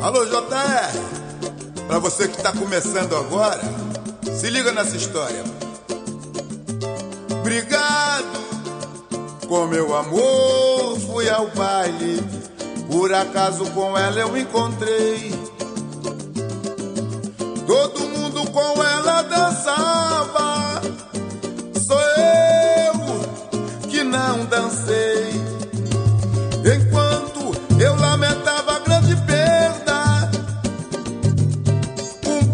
Alô, JR, pra você que tá começando agora, se liga nessa história. Obrigado, com meu amor fui ao baile, por acaso com ela eu encontrei. Todo mundo com ela dançava,